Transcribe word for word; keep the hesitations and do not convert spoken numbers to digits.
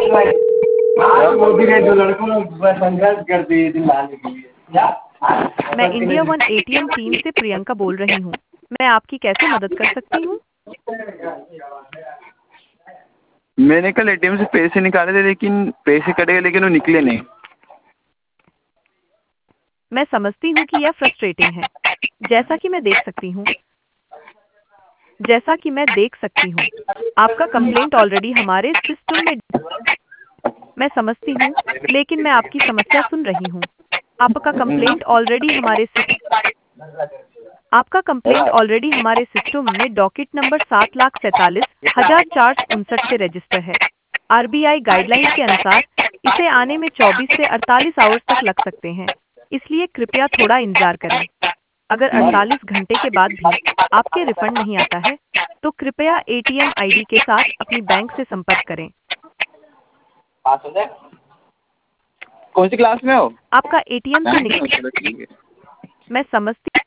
आज मोदी ने जो लड़कों को संघर्ष कर दिए दिन लाने के लिए क्या? मैं इंडिया वन एटीएम टीम से प्रियंका बोल रही हूँ। मैं आपकी कैसे मदद कर सकती हूँ? मैंने कल एटीएम से पैसे निकाले थे लेकिन पैसे कटे गए लेकिन वो निकले नहीं। मैं समझती हूँ कि यह फ्रस्ट्रेटिंग है। जैसा कि मैं देख सकती हूँ जैसा कि मैं देख सकती हूँ आपका कंप्लेंट ऑलरेडी हमारे सिस्टम में। मैं समझती हूँ, लेकिन मैं आपकी समस्या सुन रही हूँ। आपका कंप्लेंट ऑलरेडी हमारे सिस्टम आपका कंप्लेंट ऑलरेडी हमारे सिस्टम में डॉकेट नंबर सात लाख सैंतालीस हजार चार सौ उनसठ से रजिस्टर है। आरबीआई गाइडलाइंस के अनुसार इसे आने में चौबीस से अड़तालीस आवर्स तक लग सकते हैं, इसलिए कृपया थोड़ा इंतजार करें। अगर अड़तालीस घंटे के बाद भी आपके रिफंड नहीं आता है, तो कृपया एटीएम आईडी के साथ अपनी बैंक से संपर्क करें। कौन सी क्लास में हो? आपका एटीएम से निकल मैं समझती